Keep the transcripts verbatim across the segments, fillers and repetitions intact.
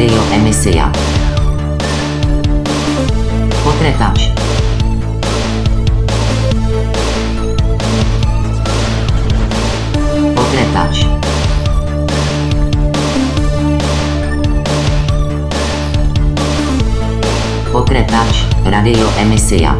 Radio emisija. Pokretač. Pokretač. Pokretač, radio emisija.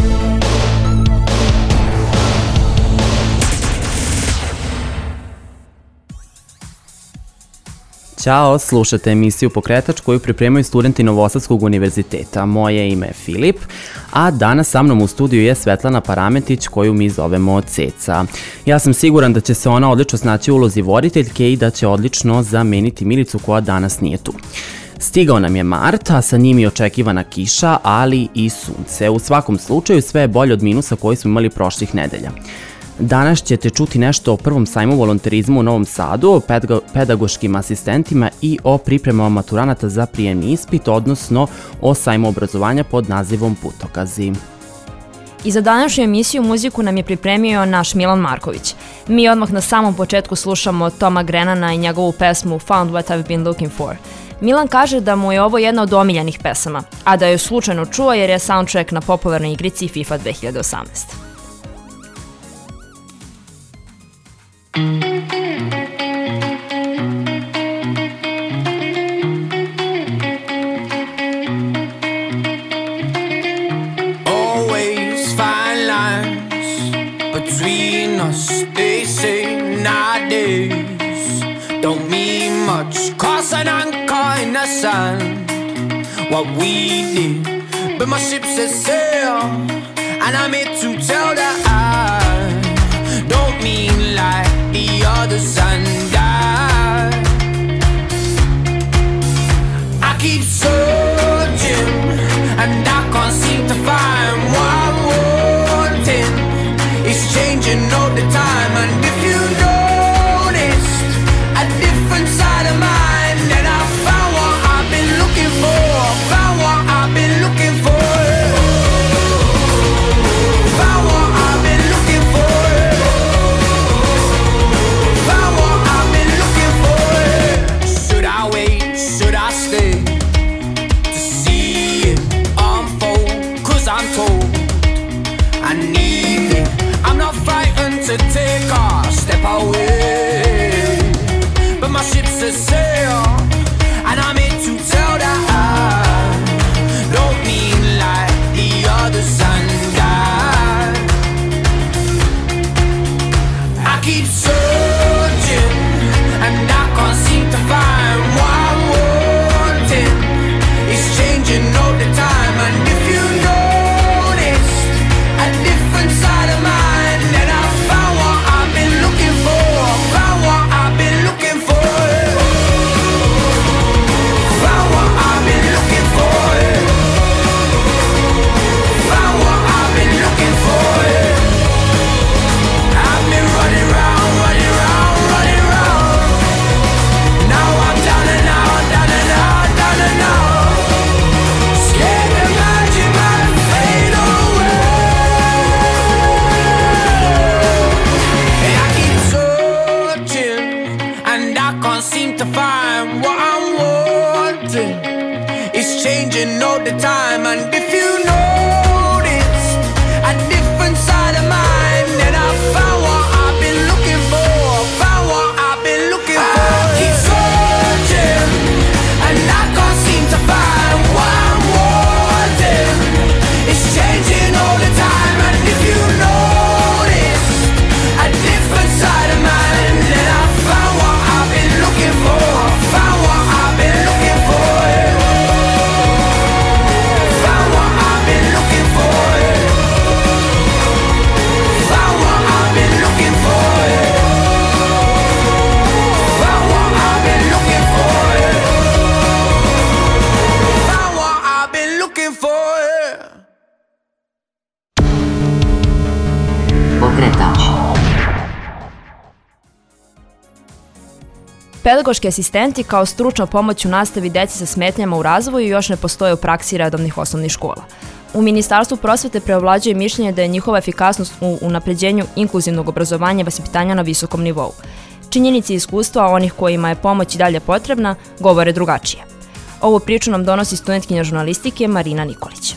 Ćao, slušate emisiju Pokretač koju pripremaju studenti Novosadskog univerziteta. Moje ime je Filip, a danas sa mnom u studiju je Svetlana Parametić koju mi zovemo Ceca. Ja sam siguran da će se ona odlično snaći u ulozi voditeljke i da će odlično zameniti Milicu koja danas nije tu. Stigao nam je mart, a sa njim je očekivana kiša, ali i sunce. U svakom slučaju sve je bolje od minusa koji smo imali prošlih nedelja. Danas ćete čuti nešto o prvom sajmu volonterizmu u Novom Sadu, o pedagoškim asistentima i o pripremama maturanata za prijemni ispit, odnosno o sajmu obrazovanja pod nazivom Putokazi. I za današnju emisiju muziku nam je pripremio naš Milan Marković. Mi odmah na samom početku slušamo Toma Grenana i njegovu pesmu Found What I've Been Looking For. Milan kaže da mu je ovo jedna od omiljenih pesama, a da je slučajno čuo jer je soundtrack na popularnoj igrici FIFA dve hiljade osamnaeste. Always fine lines between us, they say nowadays don't mean much. Cross an anchor in the sand, what we did, but my ship says sail, and I'm here to tell that I don't mean like the others and I I keep searching and I can't seem to find what I'm wanting. It's changing all the time, and if you noticed a different side of mine, then I found what I've been looking for. Found what I've been looking for. Found what I've been looking for. Found what I've been looking for. Should I wait? Should I stay to see it unfold? 'Cause I'm told I need it. I'm not frightened to take a step away, but my ship's a sail, and I'm here to tell that I don't mean like the others and I I keep searching and I can't seem to find what I'm wanting. It's changing all the time, and if you noticed a different side of mine, then I found what I've been looking for. Found what I've been looking for. Found what I've been looking for. Found what I've been looking for. I've been running round, running round, running round. Now I'm down and out, down and out, down and out. Scared the magic might fade away. And I keep searching and I can't seem to find what I'm wanting. It's changing all the time, and if you noticed a different side of mine, then I found what I've been looking for. Found what I've been looking for. I keep searching and I can't seem to find what I'm wanting. It's changing all the time, and if you notice a different side of mine, then I found what I've been looking for. Found what I've been looking for. Found what I've been looking for. Found what I've been looking for. Found what I've been looking for. Found what I've been looking for. Pokretač. Pedagoški asistenti kao stručna pomoć u nastavi deci sa smetnjama u razvoju još ne postoje u praksi redovnih osnovnih škola. U Ministarstvu prosvete preovlađuje mišljenje da je njihova efikasnost u unapređenju inkluzivnog obrazovanja i vaspitanja na visokom nivou. Činjenice i iskustva onih kojima je pomoć i dalje potrebna govore drugačije. Ovu priču nam donosi studentkinja žurnalistike Marina Nikolić.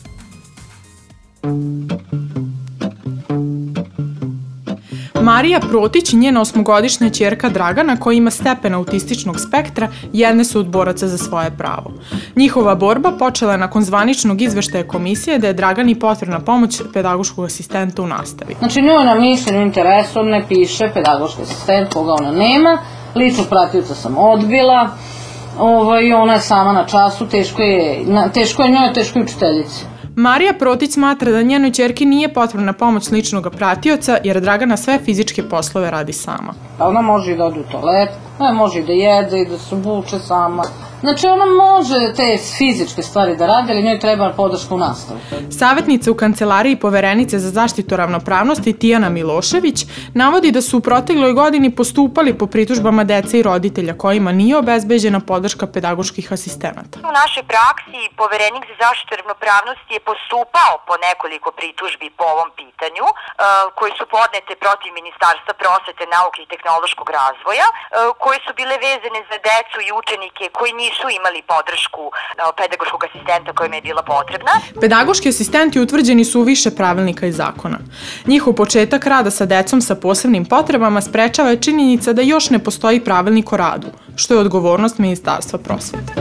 Marija Protić i njena osmogodišnja ćerka Dragana, koja ima stepen autističnog spektra, jedne su od boraca za svoje pravo. Njihova borba počela je nakon zvaničnog izveštaja komisije da je Dragani potrebna pomoć pedagoškog asistenta u nastavi. Znači njoj na mišljenju interesom ne piše pedagoški asistent koga ona nema, ličnog pratioca sam odbila, ovaj, ona je sama na času, teško je, teško je njoj, teško je učiteljici. Marija Protić smatra da njenoj ćerki nije potrebna pomoć ličnog pratioca jer Dragana sve fizičke poslove radi sama. Ona može i da ode u toalet, ona može i da jede i da se obuče sama. Znači ona može te fizičke stvari da radi, ali njoj treba podrška u nastavi. Savjetnica u kancelariji Poverenice za zaštitu ravnopravnosti Tijana Milošević navodi da su u protekloj godini postupali po pritužbama dece i roditelja kojima nije obezbeđena podrška pedagoških asistenata. U našoj praksi Poverenik za zaštitu ravnopravnosti je postupao po nekoliko pritužbi po ovom pitanju koji su podnete protiv Ministarstva prosvete, nauke i tehnološkog razvoja, koje su bile vezane za decu i učenike koji nisu su imali podršku pedagoškog asistenta kojima je bila potrebna. Pedagoški asistenti utvrđeni su u više pravilnika i zakona. Njihov početak rada sa decom sa posebnim potrebama sprečava je činjenica da još ne postoji pravilnik o radu, što je odgovornost Ministarstva prosvete.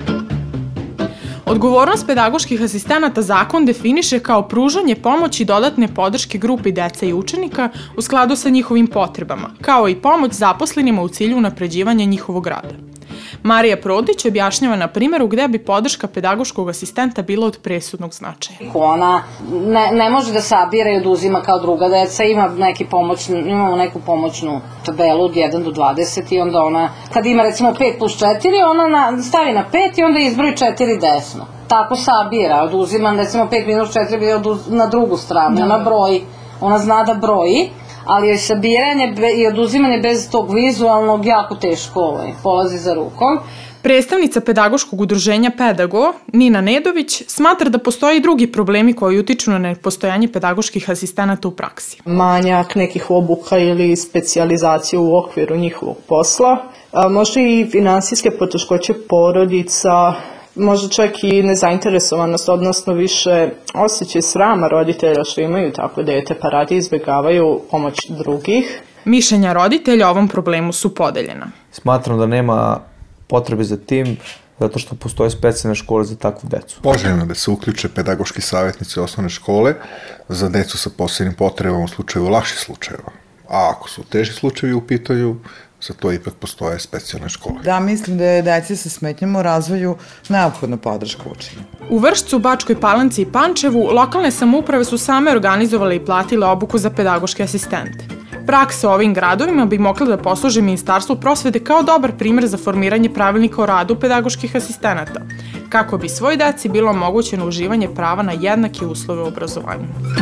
Odgovornost pedagoških asistenata zakon definiše kao pružanje pomoći i dodatne podrške grupi dece i učenika u skladu sa njihovim potrebama, kao i pomoć zaposlenima u cilju unapređivanja njihovog rada. Marija Protić objašnjava na primjeru gde bi podrška pedagoškog asistenta bila od presudnog značaja. Ona ne, ne može da sabira i oduzima kao druga deca, ima neki pomoćnu, imamo neku pomoćnu tabelu od jedan do dvadeset i onda ona, kad ima recimo pet plus četiri, ona na, stavi na pet i onda izbroji četiri desno. Tako sabira, oduzima recimo pet minus četiri bi oduz, na drugu stranu, ona broji, ona zna da broji, ali joj sabiranje i oduzimanje bez tog vizualnog jako teško ovaj, polazi za rukom. Predstavnica pedagoškog udruženja Pedago, Nina Nedović, smatra da postoje i drugi problemi koji utiču na nepostojanje pedagoških asistenata u praksi. Manjak nekih obuka ili specijalizacije u okviru njihovog posla, a možda i finansijske poteškoće porodica, možda čak i nezainteresovanost, odnosno više osjećaj srama roditelja što imaju tako dete, pa radi izbjegavaju pomoć drugih. Mišljenja roditelja o ovom problemu su podeljena. Smatram da nema potrebe za tim, zato što postoje specijalne škole za takvu decu. Poželjno da se uključe pedagoški savjetnici osnovne škole za decu sa posebnim potrebama u slučaju lakših slučajeva. A ako su teži slučajevi u pitanju, za to ipak postoje specijalne škole. Da, mislim da je deci sa smetnjama u razvoju neophodna podrška učenja. U Vršcu, Bačkoj Palanci i Pančevu lokalne samouprave su same organizovale i platile obuku za pedagoške asistente. Praksa u ovim gradovima bi mogla da posluži Ministarstvu prosvete kao dobar primjer za formiranje pravilnika o radu pedagoških asistenata, kako bi svoj deci bilo omogućeno uživanje prava na jednake uslove u obrazovanju.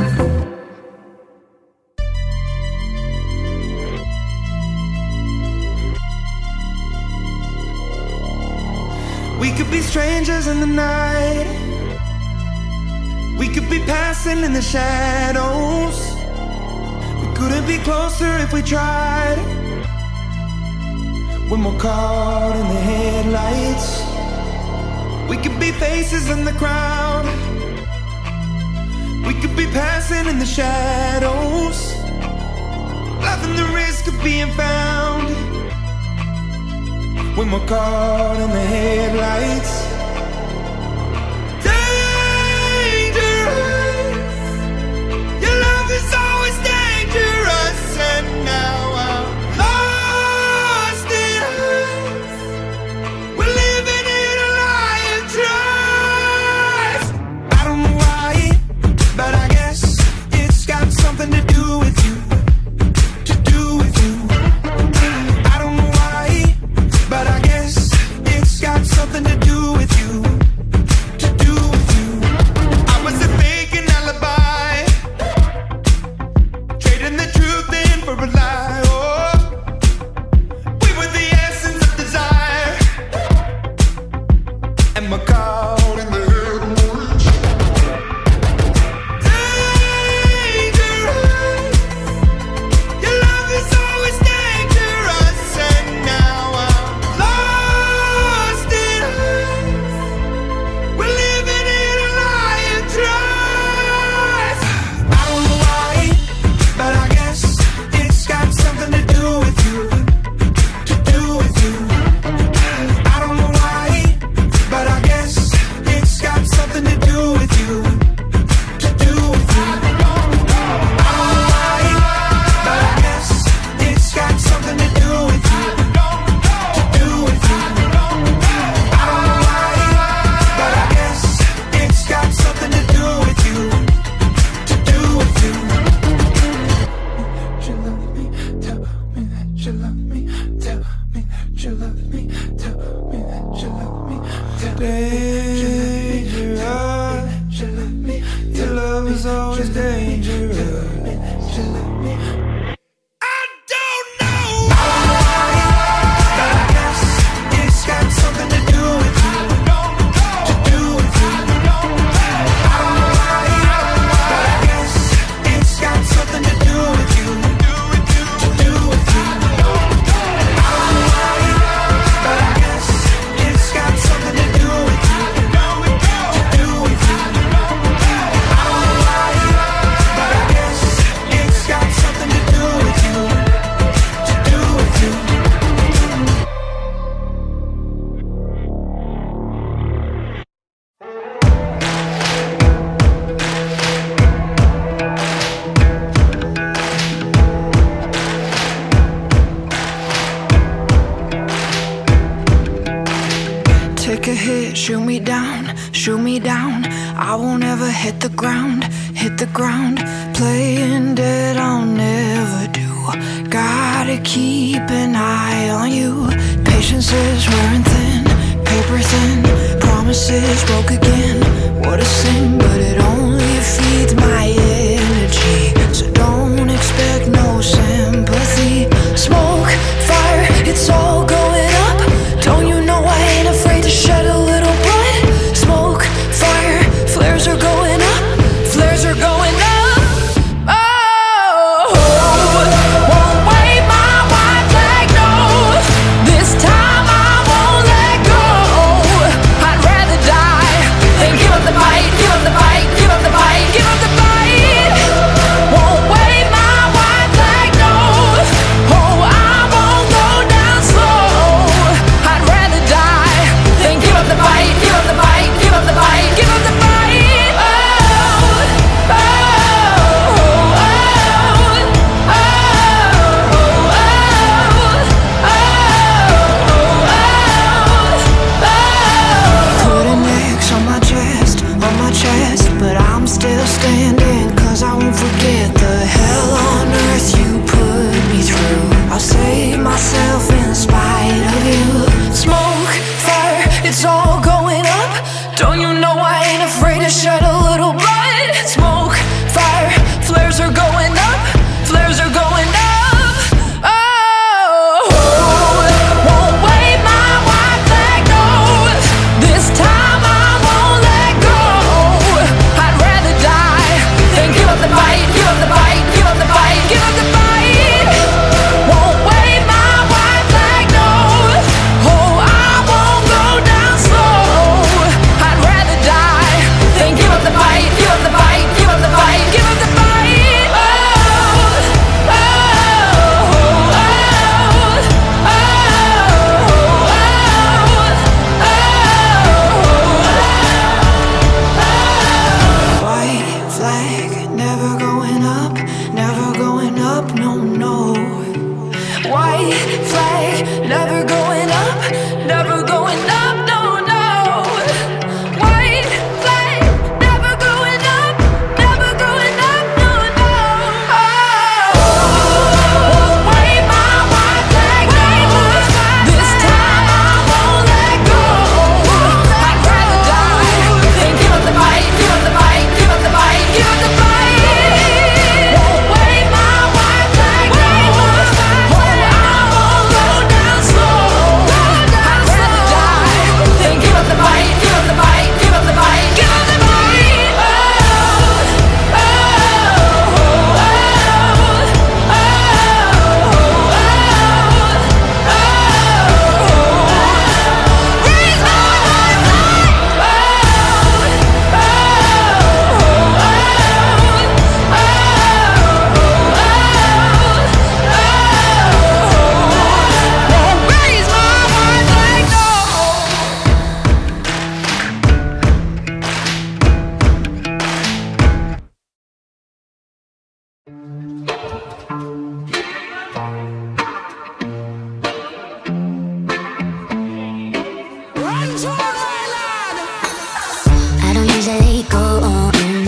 We could be strangers in the night. We could be passing in the shadows. We couldn't be closer if we tried. When we're caught in the headlights. We could be faces in the crowd. We could be passing in the shadows. Laughing the risk of being found. When we're caught in the headlights. Dangerous. Your love is always dangerous. And now I'm lost in us. We're living in a lie of trust. I don't know why, but I guess it's got something to do with you. To do with you. I don't know why, but I guess it's got something to do with hit, shoot me down, shoot me down. I won't ever hit the ground, hit the ground. Playing dead I'll never do. Gotta keep an eye on you. Patience is wearing thin, paper thin. Promises broke again, what a sin. But it only feeds my energy, so don't expect no sympathy. Smoke, fire, it's all going up. Don't you know I ain't afraid to shed a little blood? Smoke, fire, flares are going up, flares are going up. Oh, won't wave my white flag, no. This time I won't let go. I'd rather die than give up the fight, give up the fight, give up the fight, give up the fight. Won't wave my white flag, no. Oh, I won't go down slow. I'd rather die than give up the fight, give up the fight, give up the fight, give up the fight. Oh, oh, oh, oh, oh, oh, oh. Put an X on my chest, on my chest, but I'm still standing, cause I won't forget the hell on earth you put me through. I'll save myself in spite of you. Smoke, fire, it's all going up. Don't you know I ain't afraid to shed a little blood? Smoke, fire, flares are going up, flares are going up. Oh, won't wave my white flag, no. This time I won't let go. I'd rather die than give up the fight, give up the fight, give up the fight, give up the fight. Won't wave my white flag, no. Oh, I won't go down slow. I'd rather die than give up the fight, give up the fight, give up the fight, give up the fight. Oh, oh, oh, oh, oh, oh. White flag, never going up, never going up, no, no. White flag, never going up, never going up, no, no. White flag, never going up, never going up, no, no. Oh, won't wave my white flag, no. This time I won't let go. I'd rather die than give up the fight, give up the fight, give up the fight, give up the fight. Won't wave my white flag, no. Oh, I won't go down slow. I'd rather die than give up the fight, give up the fight, give up the fight, give up the fight. Oh, oh, oh, oh, oh, oh. Raise my white flag. Won't raise my white flag, no. I don't usually go on,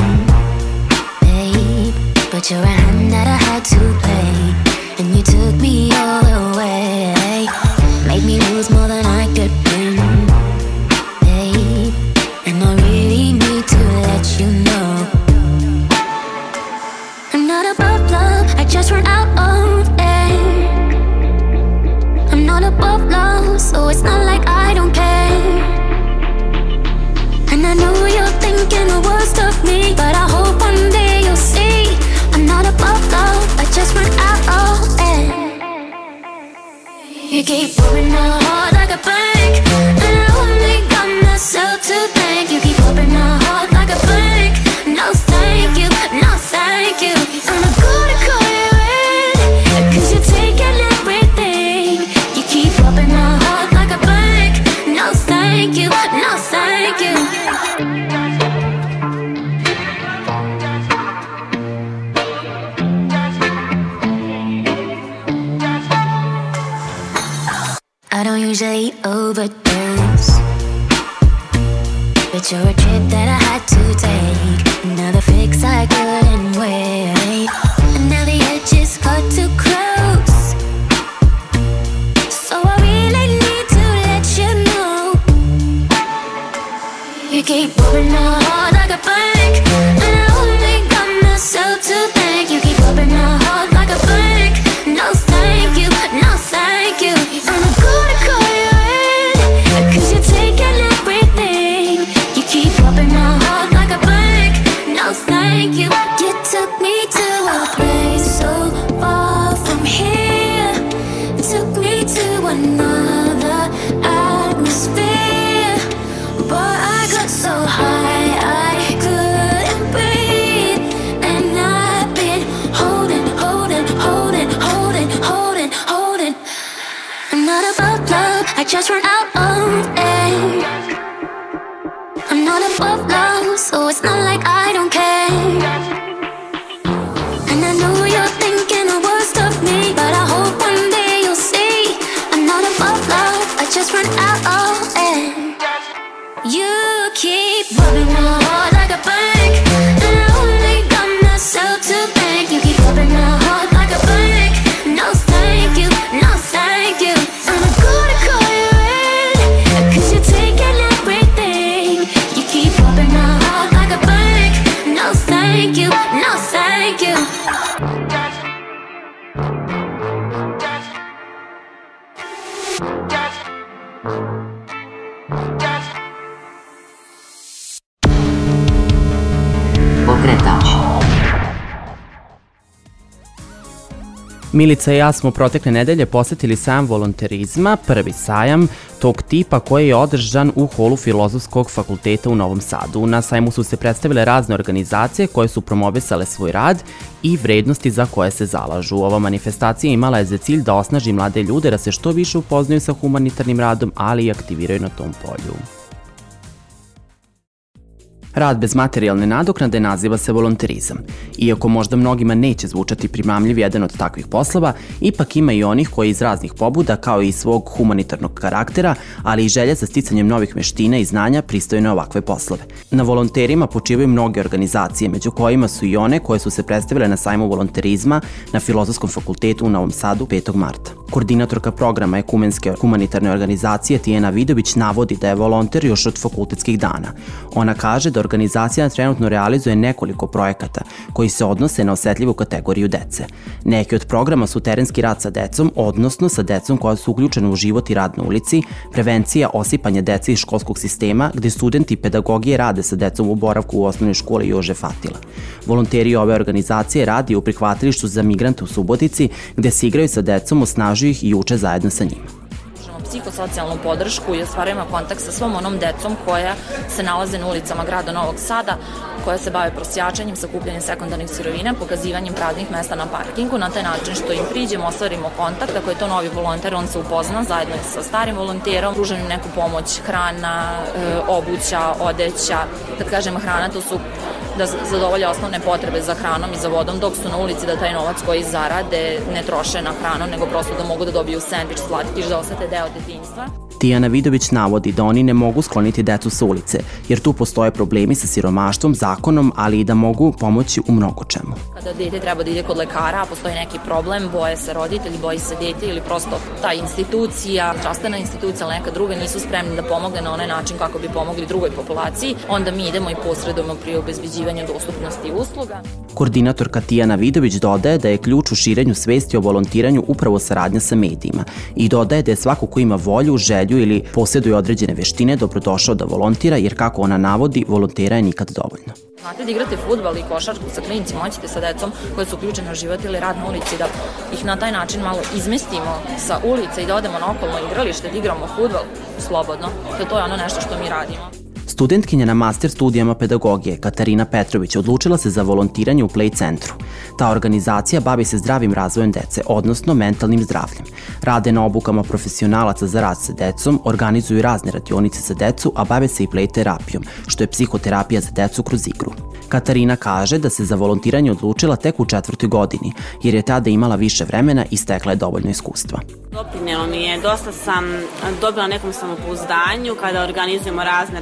babe, but you're a hand that I had to play, and you took me all away, made me lose more than I could win, babe, and I really need to let you know I'm not above love, I just run out of air. I'm not above love, so it's not like I don't care. And I know you're thinking the worst of me, but I hope one day you'll see I'm not above love, I just run out of air. You keep opening my heart like a bank, and I only got myself to thank. You keep opening my heart like a bank. No thank you, no thank you. I'm not gonna call you in, cause you're taking everything. You keep opening my heart like a bank. No thank you, no thank you. I don't usually overdose, but you're a trip that I had to take. Another fix I couldn't wait. And now the edge is cut too close, so I really need to let you know. You keep moving my heart like a bank, and I only got myself to thank. You keep moving my heart like a bank. No thank you, no thank you. I'm gonna call you in, cause you're taking everything. You keep rubbing my heart like a bank. No thank you. You took me to a place so far from here. Took me to another atmosphere, but I got so high I couldn't breathe. And I've been holding, holding, holding, holding, holding, holding. I'm not above love, I just run out of air. I'm not above love, so it's not like I don't care. And I know you're thinking the worst of me, but I hope one day you'll see I'm not above love, I just run out of air. You keep rubbing my heart like a bank, and I only got myself to thank. You keep rubbing my heart like a bank. No thank you, no thank you. I'm gonna call you in, cause you're taking everything. You keep rubbing my heart like a bank. No thank you, no thank you. Pokretač. Milica i ja smo protekle nedelje posetili sajam volonterizma, prvi sajam tog tipa koji je održan u holu Filozofskog fakulteta u Novom Sadu. Na sajmu su se predstavile razne organizacije koje su promovisale svoj rad i vrednosti za koje se zalažu. Ova manifestacija imala je za cilj da osnaži mlade ljude da se što više upoznaju sa humanitarnim radom, ali i aktiviraju na tom polju. Rad bez materijalne nadoknade naziva se volonterizam. Iako možda mnogima neće zvučati primamljiv jedan od takvih poslova, ipak ima i onih koji iz raznih pobuda, kao i svog humanitarnog karaktera, ali i želje za sticanjem novih veština i znanja pristaju na ovakve poslove. Na volonterima počivaju mnoge organizacije, među kojima su i one koje su se predstavile na sajmu volonterizma na Filozofskom fakultetu u Novom Sadu petog marta. Koordinatorka programa Ekumenske humanitarne organizacije Tijana Vidović navodi da je volonter još od fakultetskih dana. Ona kaže da organizacija trenutno realizuje nekoliko projekata koji se odnose na osetljivu kategoriju dece. Neki od programa su terenski rad sa decom, odnosno sa decom koja su uključena u život i rad na ulici, prevencija osipanja dece iz školskog sistema, gde studenti pedagogije rade sa decom u boravku u osnovnoj školi Jože Fatila. Volonteri ove organizacije radi u prihvatilištu za migrante u Subotici, gde se igraju sa decom, osnažuju ih i uče zajedno sa njima. Psihosocijalnu podršku i ostvarujemo kontakt sa svom onom decom koja se nalaze na ulicama grada Novog Sada, koja se bave prosjačanjem, sakupljanjem sekundarnih sirovina, pokazivanjem praznih mesta na parkingu, na taj način što im priđemo, ostvarimo kontakt. Ako je to novi volonter, on se upozna zajedno sa starim volonterom, pružaju im neku pomoć, hrana, obuća, odeća. Kad kažem hrana, to su da zadovolje osnovne potrebe za hranom i za vodom, dok su na ulici da taj novac koji zarade ne troše na hranu, nego prosto da mogu da dobiju sendvič, slatkiš, da osete deo detinjstva. Tijana Vidović navodi da oni ne mogu skloniti decu sa ulice, jer tu postoje problemi sa siromaštvom, zakonom, ali i da mogu pomoći u mnogo čemu. Kada dete treba da ide kod lekara, a postoji neki problem, boje se roditelji, boji se dete ili prosto ta institucija, zdravstvena institucija ili neka druga nisu spremni da pomogne na onaj način kako bi pomogli drugoj populaciji, onda mi idemo i posredujemo pri obezbeđivanju dostupnosti usluga. Koordinatorka Tijana Vidović dodaje da je ključ u širenju svesti o volontiranju upravo saradnja sa medijima i dodaje da je svako ko ima volju, želju ili posjeduje određene veštine dobrodošao da volontira, jer kako ona navodi, volontera je nikad dovoljno. Znate da igrate fudbal i košarku sa klincima, hoćete sa decom koje su uključene u život ili rad na ulici, da ih na taj način malo izmestimo sa ulice i da odemo na okolno igralište, da igramo fudbal slobodno, da to je ono nešto što mi radimo. Studentkinja na master studijama pedagogije Katarina Petrović odlučila se za volontiranje u Play centru. Ta organizacija bavi se zdravim razvojem dece, odnosno mentalnim zdravljem. Rade na obukama profesionalaca za rad sa decom, organizuju razne radionice za decu, a bave se i play terapijom, što je psihoterapija za decu kroz igru. Katarina kaže da se za volontiranje odlučila tek u četvrtoj godini, jer je tada imala više vremena i stekla je dovoljno iskustva. Doprinelo mi je, dosta sam dobila nekom samopouzdanju kada organizujemo razne radionice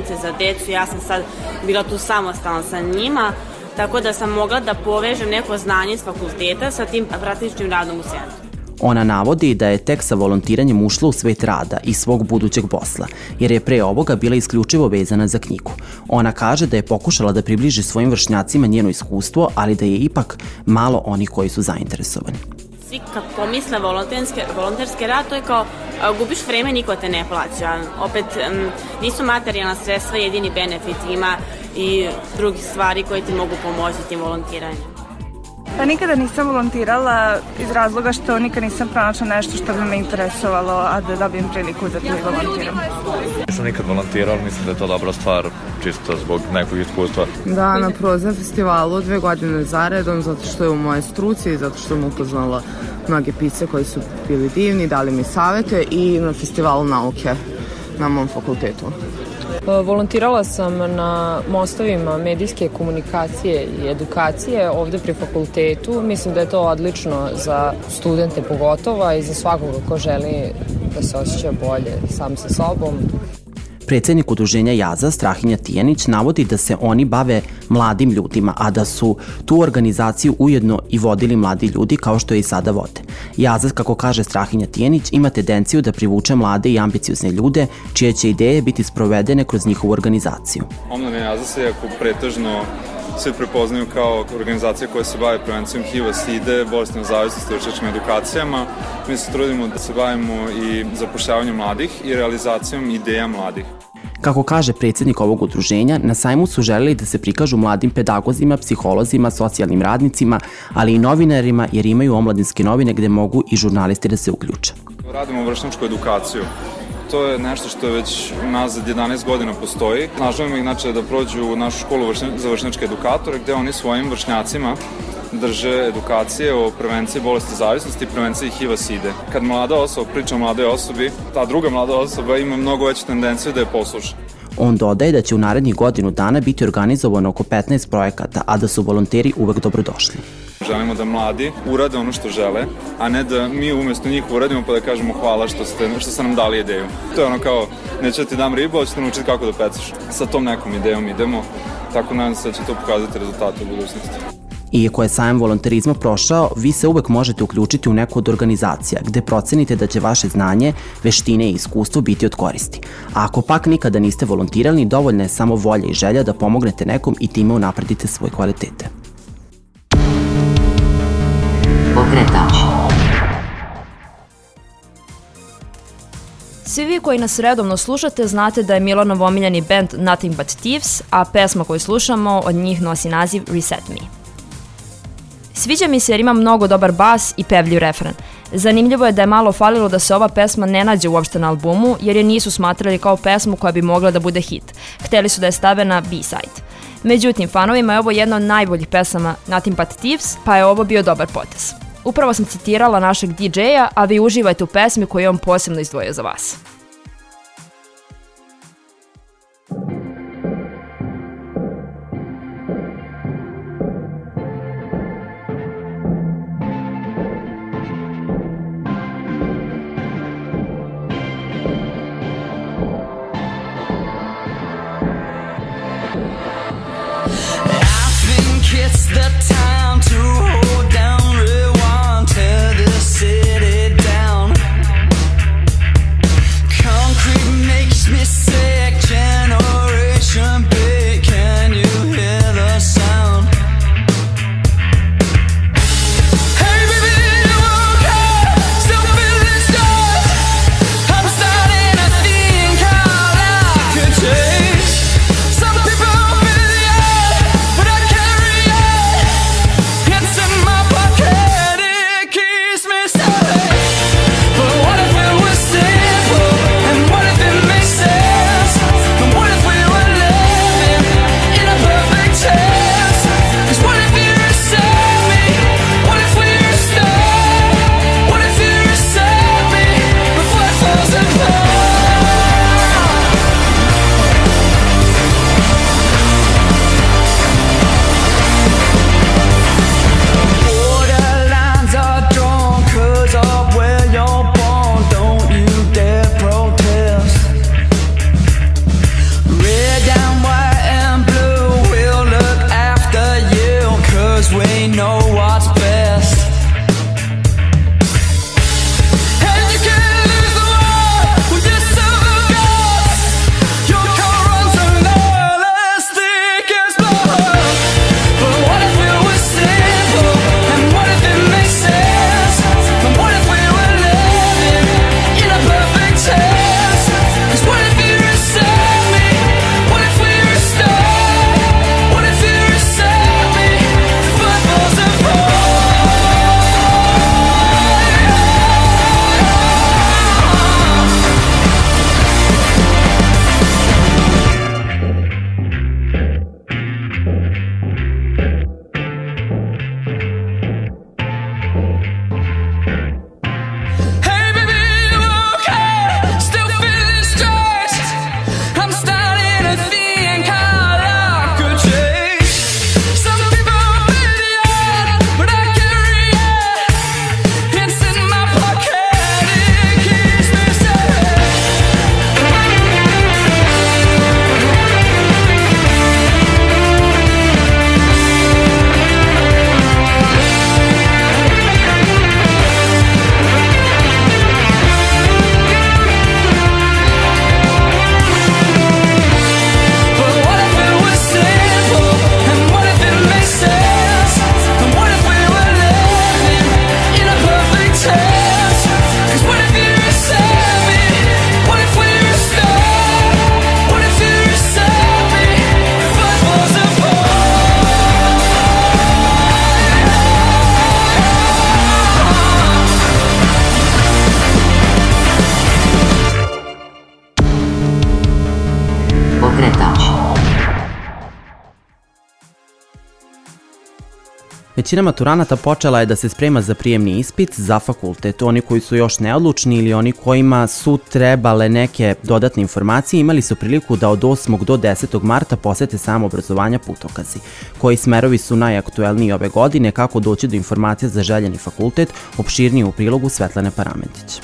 radionice za decu, ja sam sad bila tu samostalna sa njima, tako da sam mogla da povežem neko znanje iz fakulteta sa tim praktičnim radom u centru. Ona navodi da je tek sa volontiranjem ušla u svet rada i svog budućeg posla, jer je pre ovoga bila isključivo vezana za knjigu. Ona kaže da je pokušala da približi svojim vršnjacima njeno iskustvo, ali da je ipak malo onih koji su zainteresovani. Svi kad pomisle volonterski, volonterski rad, to je kao a, gubiš vreme, niko te ne plaća. Opet m, nisu materijalna sredstva jedini benefit, ima i drugih stvari koje ti mogu pomoći tim volontiranjem. Pa nikada nisam volontirala iz razloga što nikad nisam pronašla nešto što bi me interesovalo, a da dobijem priliku da to volontiram. Nisam nikad volontirala, mislim da je to dobra stvar, čisto zbog nekog iskustva. Da, na Proza festivalu dve godine zaredom, zato što je u moje struci i zato što sam upoznala mnoge pisce koji su bili divni, dali mi savete i na festivalu nauke na mom fakultetu. Volontirala sam na mostovima medijske komunikacije i edukacije ovde pri fakultetu. Mislim da je to odlično za studente pogotovo i za svakoga ko želi da se osjeća bolje sam sa sobom. Predsednik udruženja Jaza, Strahinja Tijanić, navodi da se oni bave mladim ljudima, a da su tu organizaciju ujedno i vodili mladi ljudi kao što je i sada vode. Jaza, kako kaže Strahinja Tijanić, ima tendenciju da privuče mlade i ambiciozne ljude, čije će ideje biti sprovedene kroz njihovu organizaciju. Omladina Jaza se jako pretežno svi prepoznaju kao organizacija koja se bavi prevencijom H I V-a, SIDE, bolestima zavisnosti i vršnjačkim edukacijama. Mi se trudimo da se bavimo i zapošljavanjem mladih i realizacijom ideja mladih. Kako kaže predsednik ovog udruženja, na sajmu su želeli da se prikažu mladim pedagozima, psiholozima, socijalnim radnicima, ali i novinarima, jer imaju omladinske novine gde mogu i žurnalisti da se uključe. Radimo vršnjačku edukaciju. To je nešto što već nazad jedanaest godina postoji. Snažujemo ih znači, da prođu u našu školu za vršnjačke edukatore, gde oni svojim vršnjacima drže edukacije o prevenciji bolesti zavisnosti i prevenciji H I V-a, SIDE. Kad mlada osoba priča o mladoj osobi, ta druga mlada osoba ima mnogo veću tendenciju da je posluša. On dodaje da će u narednih godinu dana biti organizovano oko petnaest projekata, a da su volonteri uvek dobrodošli. Želimo da mladi urade ono što žele, a ne da mi umjesto njih uradimo pa da kažemo hvala što ste, što ste nam dali ideju. To je ono kao, neću da ti dam ribu, ali ću te naučiti kako da peceš. Sa tom nekom idejom idemo, tako nadam se da će to pokazati rezultate u budućnosti. Iako je sajam volonterizma prošao, vi se uvek možete uključiti u neku od organizacija gde procenite da će vaše znanje, veštine i iskustvo biti od koristi. A ako pak nikada niste volontirali, dovoljna je samo volja i želja da pomognete nekom i time unapredite svoje kvalitete. Pokretač. Svi vi koji nas redovno slušate znate da je Milanov omiljeni band Nothing But Thieves, a pesma koju slušamo od njih nosi naziv Reset Me. Sviđa mi se jer ima mnogo dobar bas i pevljiv refren. Zanimljivo je da je malo falilo da se ova pesma ne nađe uopšte na albumu, jer je nisu smatrali kao pesmu koja bi mogla da bude hit. Hteli su da je stave na B-side. Međutim, fanovima je ovo jedna od najboljih pesama Nothing But Thieves, pa je ovo bio dobar potez. Upravo sam citirala našeg D J-a, a vi uživajte u pesmi koju je on posebno izdvojio za vas. It's the time to hold down, rewind, tear this city down. većina maturanata počela je da se sprema za prijemni ispit za fakultet. Oni koji su još neodlučni ili oni kojima su trebale neke dodatne informacije imali su priliku da od osmog do desetog marta posete samoobrazovanja putokazi. Koji smerovi su najaktuelniji ove godine, kako doći do informacija za željeni fakultet, opširnije u prilogu Svetlane Parametić.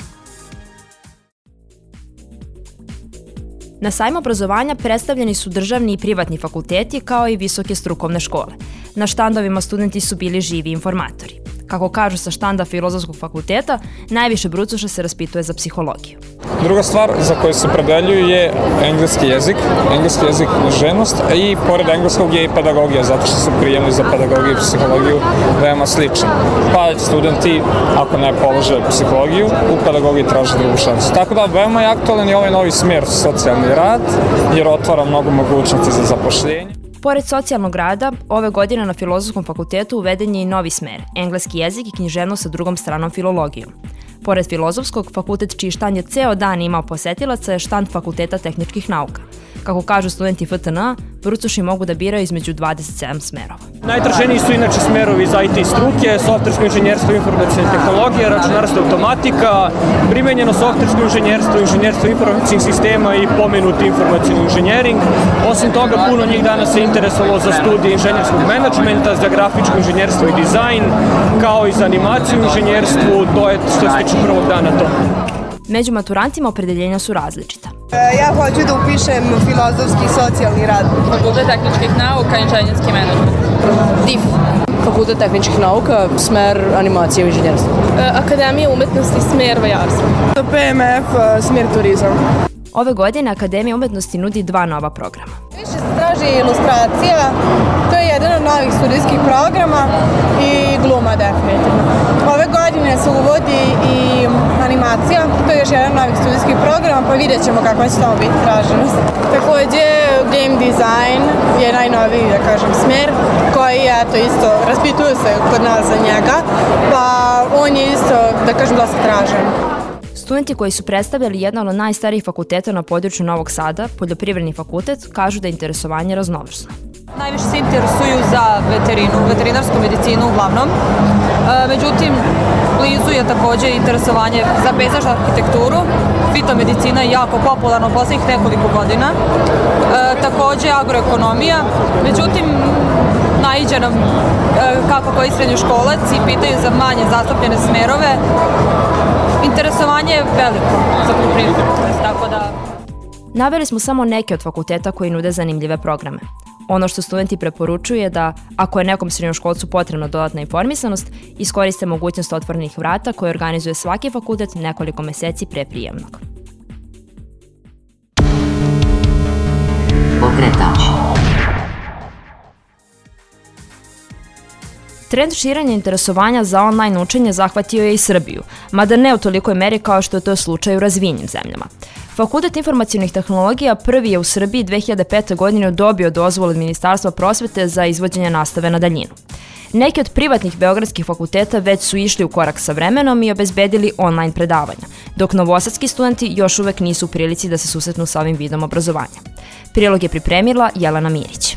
Na sajmu obrazovanja predstavljeni su državni i privatni fakulteti kao i visoke strukovne škole. Na štandovima studenti su bili živi informatori. Kako kažu sa štanda Filozofskog fakulteta, najviše brucoša se raspituje za psihologiju. Druga stvar za koju se predeljuju je engleski jezik, engleski jezik i književnost i pored engleskog je i pedagogija, zato što su prijemni za pedagogiju i psihologiju veoma slični. Pa studenti, ako ne polože psihologiju, u pedagogiji traže drugu šansu. Tako da veoma je aktualan i ovaj novi smjer socijalni rad, jer otvara mnogo mogućnosti za zapošljenje. Pored socijalnog rada, ove godine na Filozofskom fakultetu uveden je i novi smer, engleski jezik i književnost sa drugom stranom filologijom. Pored Filozofskog, fakultet čiji štand je ceo dan imao posetilaca je štand Fakulteta tehničkih nauka. Kako kažu studenti F T N A, brucoši mogu da biraju između dvadeset sedam smerova. Najtraženiji su inače smerovi za I T struke, softversko inženjerstvo, informacijne tehnologije, računarstvo i automatika, primenjeno softversko inženjerstvo, inženjerstvo informacijnih sistema i pomenuti informacijni inženjering. Osim toga, puno njih danas se interesovalo za studije inženjerskog menadžmenta, za grafičko inženjerstvo i dizajn, kao i za animaciju u inženjerstvu, to je što se tiče prvog dana to. Među maturantima opredeljenja su različita. Ja hoću da upišem filozofski i socijalni rad. Fakultet tehničkih nauka, inženjerski menadžment. D I F. Fakultet tehničkih nauka, smer animacije i inženjerstva. Akademija umetnosti, smer vajarstvo. P M F, smer turizam. Ove godine Akademija umetnosti nudi dva nova programa. Više se traži ilustracija, to je jedan od novih studijskih programa i gluma definitivno. Ove godine se uvodi i animacija, to je još jedan od novih studijskih programa, pa vidjet ćemo kakva će tamo biti traženost. Takođe, game design je najnoviji, da kažem, smer, koji, eto, isto, raspituju se kod nas za njega, pa on je isto, da kažem, dosta tražen. Studenti koji su predstavljali jedan od najstarijih fakulteta na području Novog Sada, Poljoprivredni fakultet, kažu da je interesovanje raznovrsno. Najviše se interesuju za veterinu, veterinarsku medicinu uglavnom. E, međutim, blizu je takođe interesovanje za pejzažnu arhitekturu. Fitomedicina je jako popularna u poslednjih nekoliko godina. E, takođe agroekonomija. Međutim, naiđe nam e, kako koji srednjoškolac i pitaju za manje zastupljene smerove. Interesovanje je veliko za poljoprivredu, tako da... Naveli smo samo neke od fakulteta koji nude zanimljive programe. Ono što studenti preporučuju je da, ako je nekom srednjoškolcu potrebna dodatna informisanost, iskoriste mogućnost otvorenih vrata koje organizuje svaki fakultet nekoliko meseci pre prijemnog. Pokretač. Trend širenja interesovanja za online učenje zahvatio je i Srbiju, mada ne u tolikoj meri kao što je to slučaj u razvijenim zemljama. Fakultet informacionih tehnologija prvi je u Srbiji dve hiljade pete. godine dobio dozvolu od Ministarstva prosvete za izvođenje nastave na daljinu. Neki od privatnih beogradskih fakulteta već su išli u korak sa vremenom i obezbedili online predavanja, dok novosadski studenti još uvek nisu u prilici da se susretnu sa ovim vidom obrazovanja. Prilog je pripremila Jelena Mirić.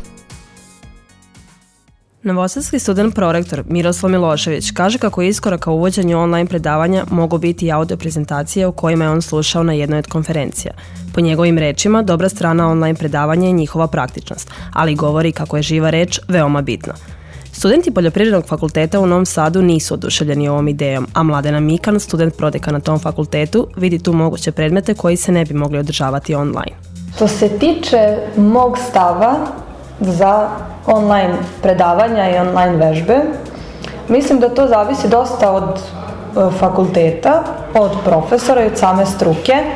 Novosadski student prorektor Miroslav Milošević kaže kako je iskorak ka uvođenju online predavanja mogu biti i audio prezentacije u kojima je on slušao na jednoj od konferencija. Po njegovim rečima, dobra strana online predavanja je njihova praktičnost, ali govori kako je živa reč veoma bitna. Studenti Poljoprivrednog fakulteta u Novom Sadu nisu oduševljeni ovom idejom, a Mladena Mikan, student prodeka na tom fakultetu, vidi tu moguće predmete koji se ne bi mogli održavati online. Što se tiče mog stava za online predavanja i online vežbe, mislim da to zavisi dosta od fakulteta, od profesora i od same struke. E,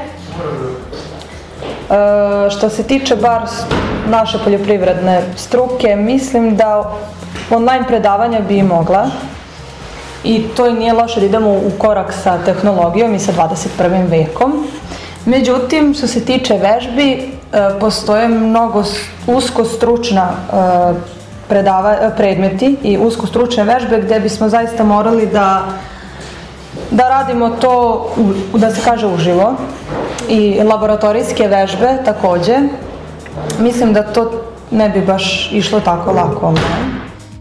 što se tiče bar naše poljoprivredne struke, mislim da online predavanja bi mogla i to i nije loše da idemo u korak sa tehnologijom i sa dvadeset prvim vekom. Međutim, što se tiče vežbi, postoje mnogo usko stručna predava, predmeti i usko stručne vežbe gde bismo zaista morali da, da radimo to, da se kaže, uživo. I laboratorijske vežbe takođe. Mislim da to ne bi baš išlo tako lako online.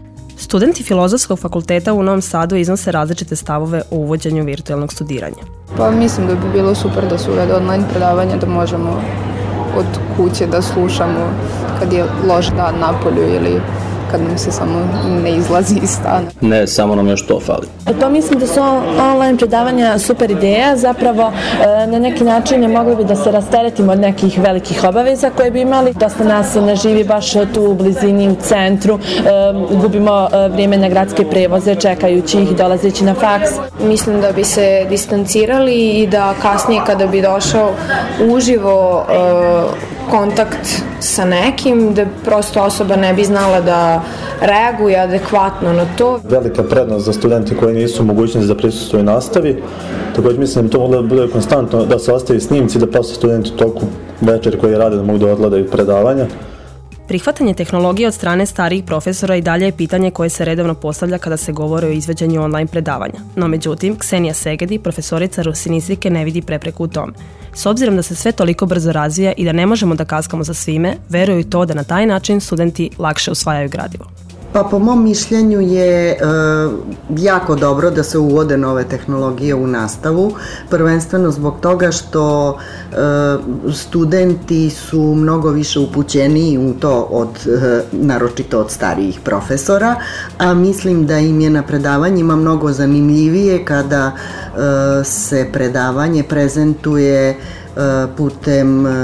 Studenti Filozofskog fakulteta u Novom Sadu iznose različite stavove o uvođenju virtualnog studiranja. Pa mislim da bi bilo super da se uvede online predavanja, da možemo od kuće da slušamo kad je loš dan napolju ili kad nam se samo ne izlazi iz stana. Ne, samo nam još to fali. To mislim da su online predavanja super ideja, zapravo na neki način je moglo bi da se rasteretimo od nekih velikih obaveza koje bi imali. Dosta nas ne živi baš tu u blizini, u centru, gubimo vrijeme na gradske prevoze čekajući ih, dolazeći na faks. Mislim da bi se distancirali i da kasnije kada bi došao uživo kontakt sa nekim, da prosto osoba ne bi znala da reaguje adekvatno na to. Velika prednost za studente koji nisu mogućnosti da prisustvuju nastavi. Također mislim da to moglo da bude konstantno, da se ostavi snimci, da posle studenti toku večer koji rade da mogu da odgledaju predavanja. Prihvatanje tehnologije od strane starijih profesora i dalje je pitanje koje se redovno postavlja kada se govori o izvođenju online predavanja. No međutim, Ksenija Segedi, profesorica rusinistike, ne vidi prepreku u tome. S obzirom da se sve toliko brzo razvija i da ne možemo da kaskamo za svime, veruju i to da na taj način studenti lakše usvajaju gradivo. Pa po mom mišljenju je e, jako dobro da se uvode nove tehnologije u nastavu, prvenstveno zbog toga što e, studenti su mnogo više upućeniji u to od, e, naročito od starijih profesora, a mislim da im je na predavanjima mnogo zanimljivije kada e, se predavanje prezentuje e, putem e,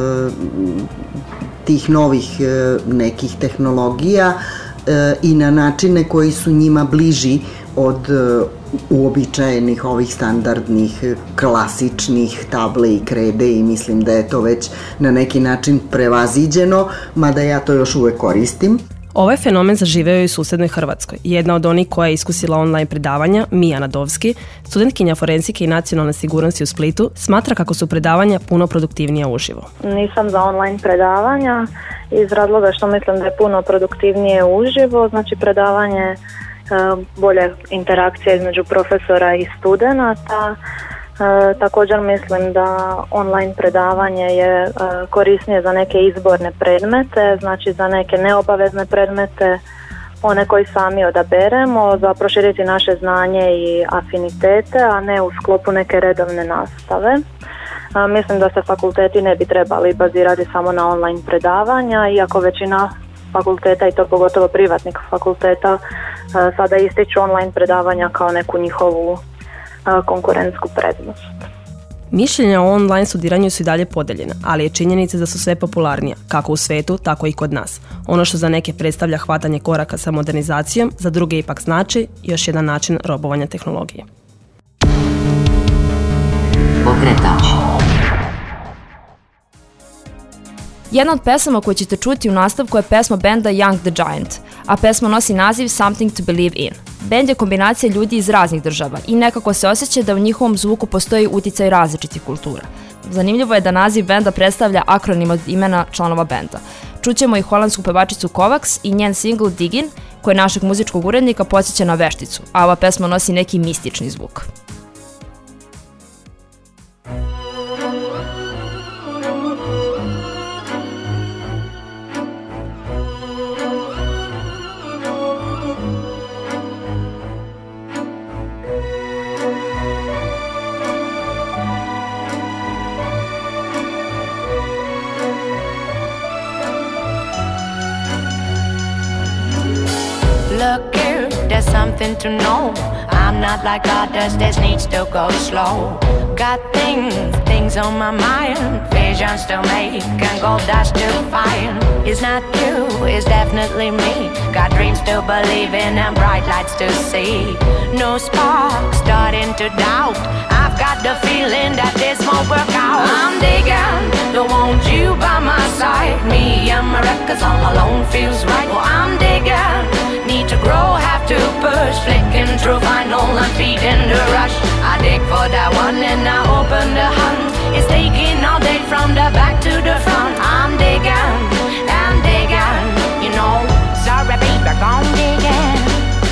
tih novih e, nekih tehnologija i na načine koji su njima bliži od uobičajenih ovih standardnih klasičnih table i krede i mislim da je to već na neki način prevaziđeno, mada ja to još uvek koristim. Ovaj fenomen zaživeo i u susednoj Hrvatskoj. Jedna od onih koja je iskusila online predavanja, Mija Nadovski, studentkinja forenzike i nacionalne sigurnosti u Splitu, smatra kako su predavanja puno produktivnija uživo. Nisam za online predavanja iz razloga što mislim da je puno produktivnije uživo, znači predavanje, bolje interakcija između profesora i studenata. E, također mislim da online predavanje je e, korisnije za neke izborne predmete, znači za neke neobavezne predmete, one koji sami odaberemo, za proširiti naše znanje i afinitete, a ne u sklopu neke redovne nastave. E, mislim da se fakulteti ne bi trebali bazirati samo na online predavanja, iako većina fakulteta, i to pogotovo privatnih fakulteta, e, sada ističu online predavanja kao neku njihovu konkurentsku prednost. Mišljenja o online studiranju su i dalje podeljena, ali je činjenica da su sve popularnija, kako u svetu, tako i kod nas. Ono što za neke predstavlja hvatanje koraka sa modernizacijom, za druge ipak znači još jedan način robovanja tehnologije. Pokretač. Jedna od pesama koju ćete čuti u nastavku je pesma benda Young the Giant, a pesma nosi naziv Something to Believe in. Bend je kombinacija ljudi iz raznih država i nekako se osjeća da u njihovom zvuku postoji uticaj različitih kultura. Zanimljivo je da naziv benda predstavlja akronim od imena članova benda. Čućemo i holandsku pevačicu Kovacs i njen single Digin, koji našeg muzičkog urednika podsjeća na vešticu, a ova pesma nosi neki mistični zvuk. Look here, there's something to know. I'm not like others, this needs to go slow. Got things, things on my mind, visions to make and gold dust to find. It's not you, it's definitely me. Got dreams to believe in and bright lights to see. No spark, starting to doubt. I've got the feeling that this won't work out. I'm digging, don't want you by my side. Me and my records all alone feels right. Well, I'm digging, need to grow, have to push. Flicking through vinyl and feeding the rush. I dig for that one and I open the hunt. It's taking all day from the back to the front. I'm digging, I'm digging, you know. Sorry baby, I'm digging.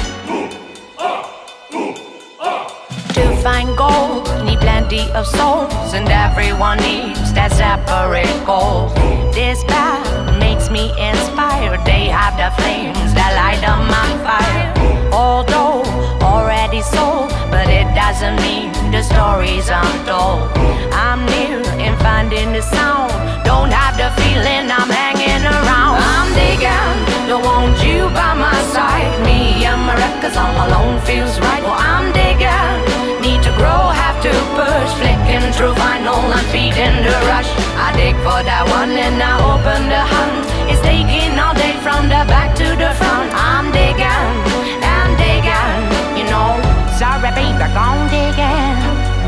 To find gold, need plenty of souls, and everyone needs that separate goal. This path makes me inspired. They have the flames that light up my fire. Although already sold, but it doesn't mean the stories untold. I'm near in finding the sound. Don't have the feeling I'm hanging around. I'm digging, don't want you by my side. Me and my records all alone feels right. Well, I'm digging, need to grow, have to push. Flicking through vinyl and feeding the rush. I dig for that one and I open the hunt. It's taking all day from the back to the front. I'm digging, I'm digging, you know. Sorry baby, gone digging.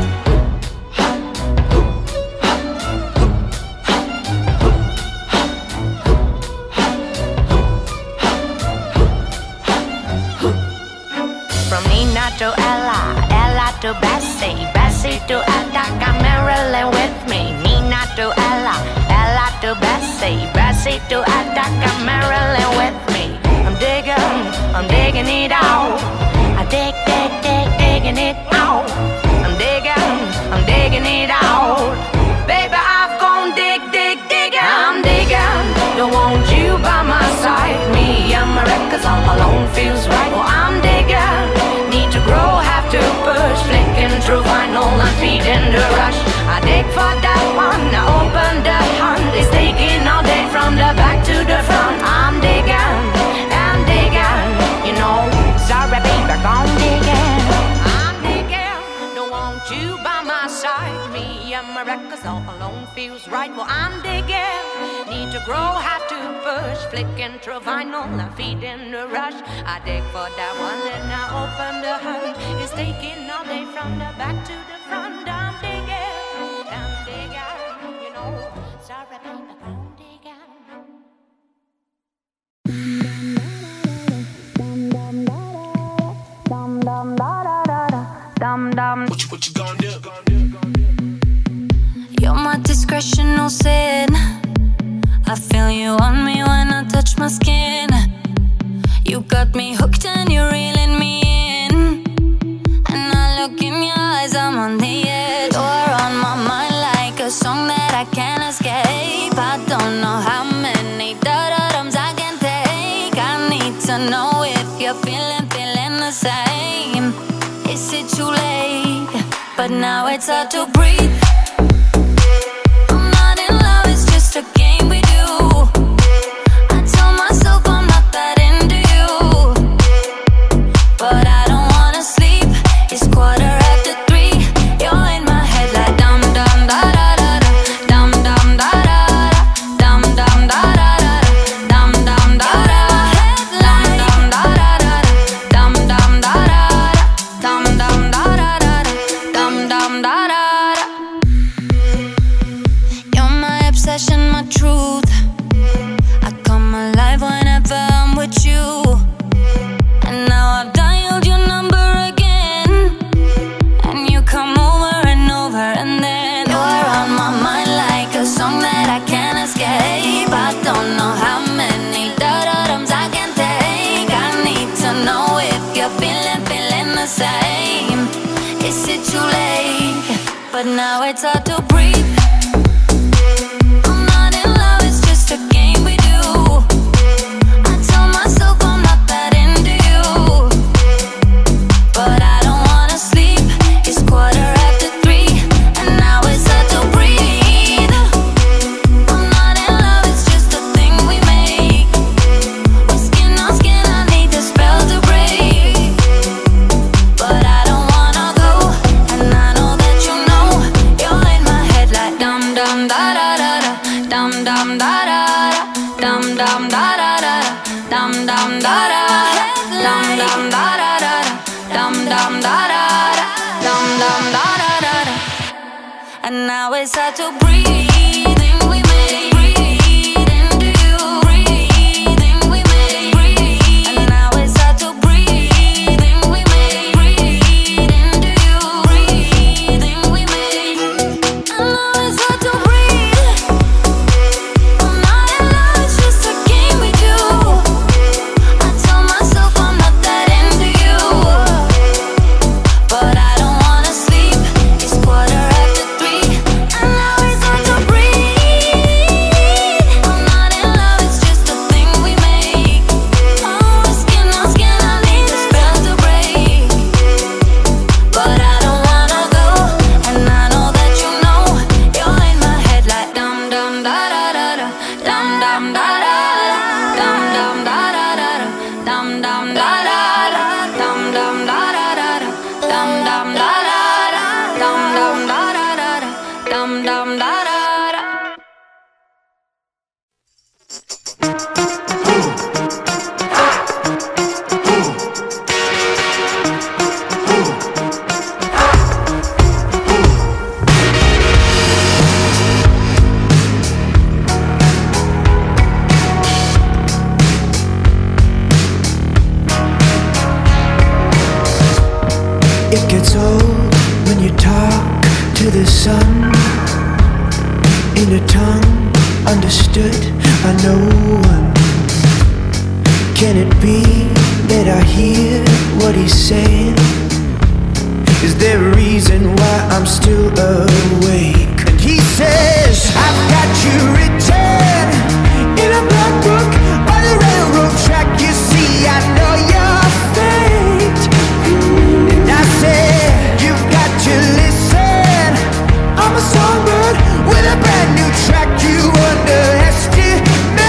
From Nina to Ella, Ella to Bessie, Bessie to Etta, got Marilyn with me. Nina to Ella, Ella to Bessie, Bessie to Etta, got Marilyn with me. I'm digging, I'm digging it out. I dig, dig, dig, digging it out. I'm digging, I'm digging it out. Baby, I've gone dig, dig, digging. I'm digging, don't want you by my side. Me and my records all alone feels right. Well, I'm digging, need to grow, have to push. Flicking through vinyl and feeding the rush. I dig for that one, I open the hunt. It's taking all day from the back to the front. I'm digging, I'm digging, you know. Sorry baby, gone digging. I'm digging, don't want you by my side. Me and my records all alone feels right. Well, I'm digging, need to grow, have to push. Flicking through vinyl and feeding the rush. I dig for that one and I open the hunt. It's taking all day from the back to the front. I'm digging, I'm digging, you know. Sorry baby, gone digging. Dum dum da da da da, dum dum. What you what you gonna do? You're my discretion, no sin. I feel you on me when I touch my skin. You got me hooked and you're reeling me in. And I look in your eyes, I'm on the edge. You're on my mind like a song that I can't escape. I don't know how many da-da-dums I can take. I need to know if you're feeling, feeling the same. Is it too late? But now it's hard to breathe. I'm not in love, it's just a game we do. I tell myself I'm not that into you, but I don't wanna sleep. It's quarter after three. You're in my head like dum dum da da da da, dum dum da da da, dum dum da da da, dum dum da da, dum dum da da da, dum dum da da, dum dum da da da, dum dum da da. You're my obsession, my truth. I come alive whenever I'm with you. And now I've dialed your number again, and you come over and over, and then you're on my mind like a song that I can't escape. I don't know how many da-da-dums I can take. I need to know if you're feeling, feeling the same. Is it too late? But now it's hard to breathe. I'm not in love, it's just a game we do. I tell myself I'm not that into you, but I don't wanna sleep. It's quarter after three, and now it's hard to breathe. I'm not in love, it's just a thing we make. We're skin on skin, I need the spell to break. But I don't wanna go, and I know that you know. You're in my head like dum dum da da da da, dum dum da da da, dum dum da da da, dum dum da da, dum dum da da da, dum dum da da, dum dum da da da. And now it's hard to breathe. We make breathe into you. Breathing we make breathe. And now it's hard to breathe. We make breathe into you. Breathing we make. And now it's hard to breathe. I'm not in love, it's just a game we do. I tell myself I'm not that into you, but I don't wanna sleep. It's quarter after three, and now it's hard to breathe. dum dum da da da. It gets old when you talk to the sun in a tongue understood by no one. Can it be that I hear what he's saying? Is there a reason why I'm still awake? And he says, I've got you written in a black book by the railroad track. You see, I know your fate. And I said, you've got to listen. I'm a songbird with a brand new track you underestimate.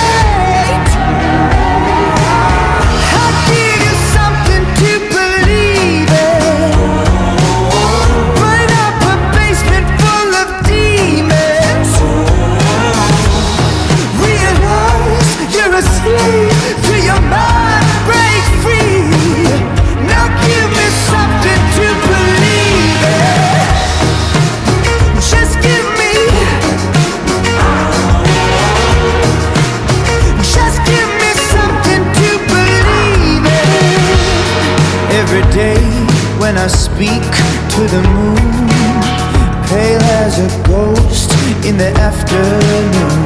I'll give you something to believe in. Burn up a basement full of demons. Realize you're a slave to your mind. Break free. Now give me something to believe in. Just give me, just give me something to believe in. Every day when I speak to the moon, pale as a ghost in the afternoon.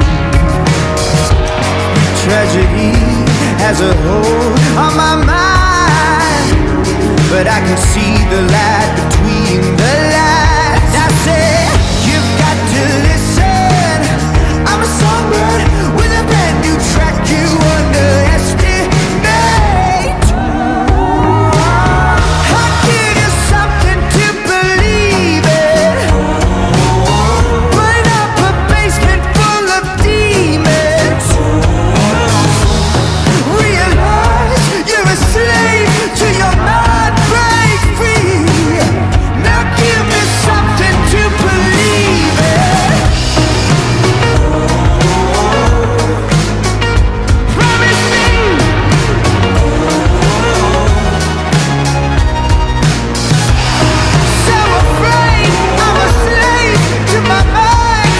Tragedy has a hold on my mind, but I can see the light between the lines. I said, you've got to listen. I'm a songbird with a brand new track you underestimate. I'll give you something to believe in. Burn up a basement full of demons. Realize you're a slave to your mind. Break free. Now give me something to believe in. Promise me. So afraid I'm a slave to my mind.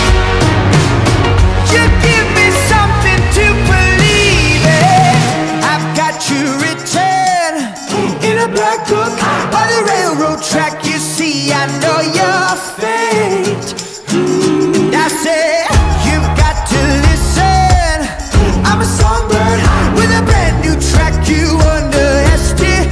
You give me something to believe in. I've got you written in a black book by the railroad track. You see, I know your fate. And I said, you've got to listen. I'm a songbird with a brand new track you underestimate.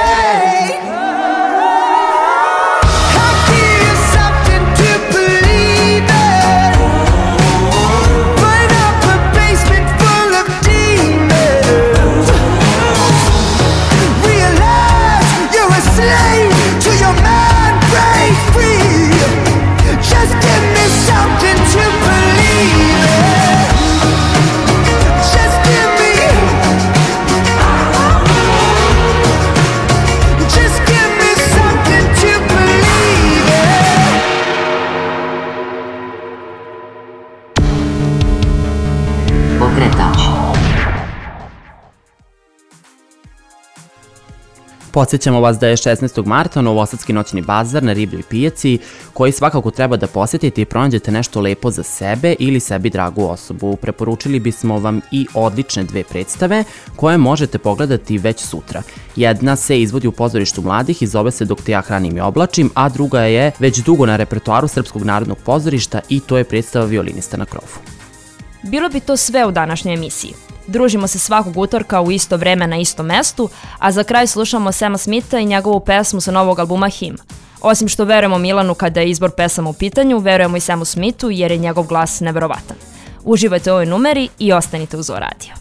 I'll give you something to believe in. Burn up a basement full of demons. Realize you're a slave to your mind. Break free. Just give me something to believe in. Just give me. Just give me something to believe in. Pokretač. Podsjećamo vas da je šesnaestog marta Novosadski noćni bazar na Ribljoj pijaci, koji svakako treba da posjetite i pronađete nešto lepo za sebe ili sebi dragu osobu. Preporučili bismo vam i odlične dve predstave koje možete pogledati već sutra. Jedna se izvodi u pozorištu mladih i zove se Dok te ja hranim i oblačim, a druga je već dugo na repertoaru Srpskog narodnog pozorišta i to je predstava Violinista na krovu. Bilo bi to sve u današnjoj emisiji. Družimo se svakog utorka u isto vreme na istom mestu, a za kraj slušamo Sama Smitha i njegovu pesmu sa novog albuma Him. Osim što verujemo Milanu kada je izbor pesama u pitanju, verujemo i Samu Smithu jer je njegov glas neverovatan. Uživajte u ovoj numeri i ostanite uz O Radio.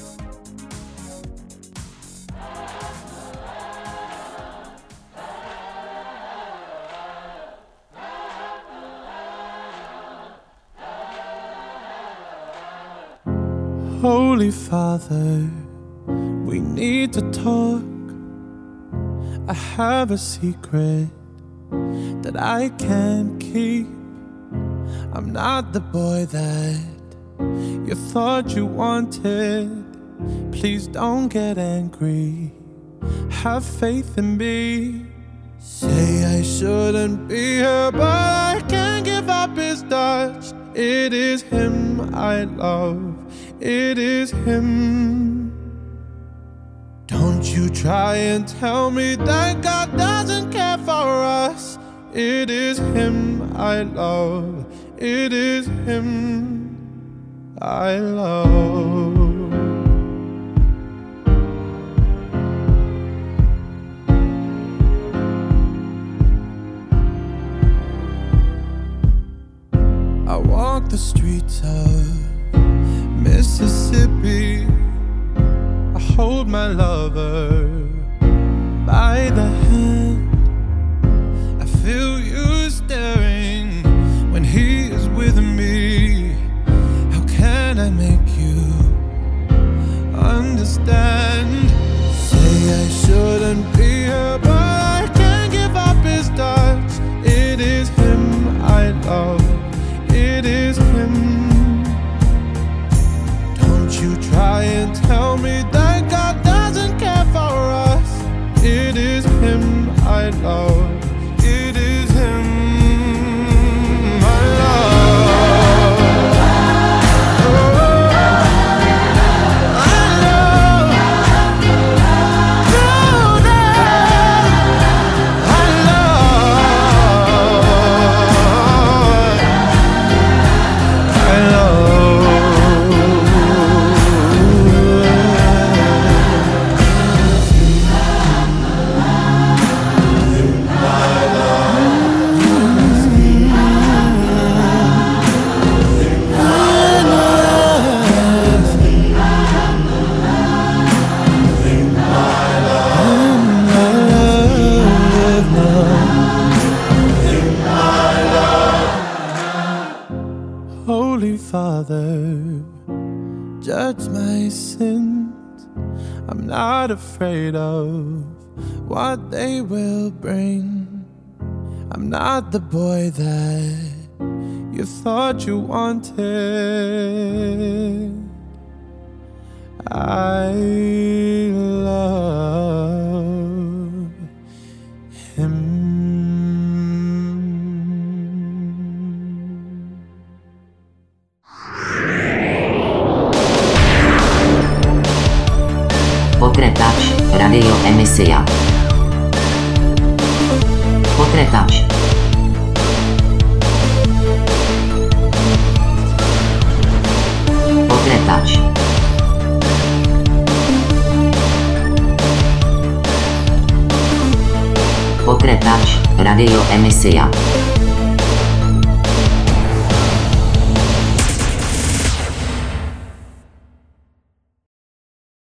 Holy Father, we need to talk. I have a secret that I can't keep. I'm not the boy that you thought you wanted. Please don't get angry. Have faith in me. Say I shouldn't be here, but I can't give up his touch. It is him I love. It is him. Don't you try and tell me that God doesn't care for us. It is him I love. It is him I love. I walk the streets of Mississippi. I hold my lover by the hand. I feel you staring when he is with me. How can I make you understand? Say I shouldn't be here, but I can't give up his touch. It is him I love. It is him. Don't you try and tell me that God doesn't care for us. It is him I love. It is him I love. Oh, I love. No, no, I Holy Father, judge my sins. I'm not afraid of what they will bring. I'm not the boy that you thought you wanted. I love him. Pokretač radio emisija. Pokretač. Pokretač. Pokretač radio emisija.